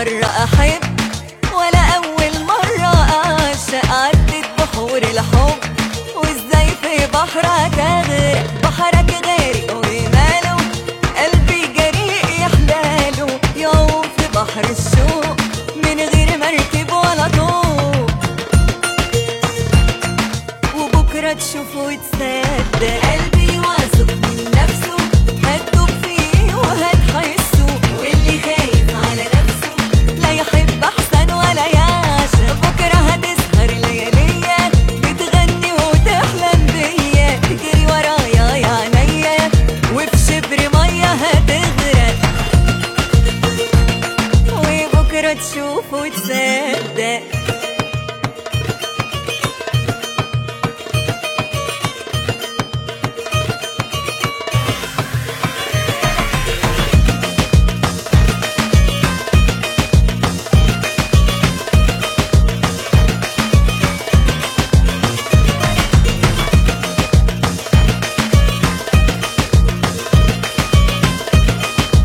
مرة أحب ولا أول مرة أعشق. عدت بحور الحب وإزاي في بحرك أغرق، بحرك غارق وماله قلبي جريء يحلاله، يعوم في بحر الشوق من غير مركب ولا طوق. وبكرة تشوفه وتصدق قلبي واثق من نفسه، هتدوب فيه وهتحسه، واللي خايف على نفسه لا يحب أحسن ولا يعشق. بكرة هتسهر لياليا بتغني وتحلم بيا، تجري ورايا يا عينيا وفي شبر مية هتغرق. وبكرة تشوفه وتصدق.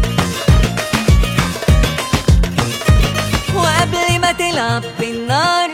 وقبل ما تلعب بالنار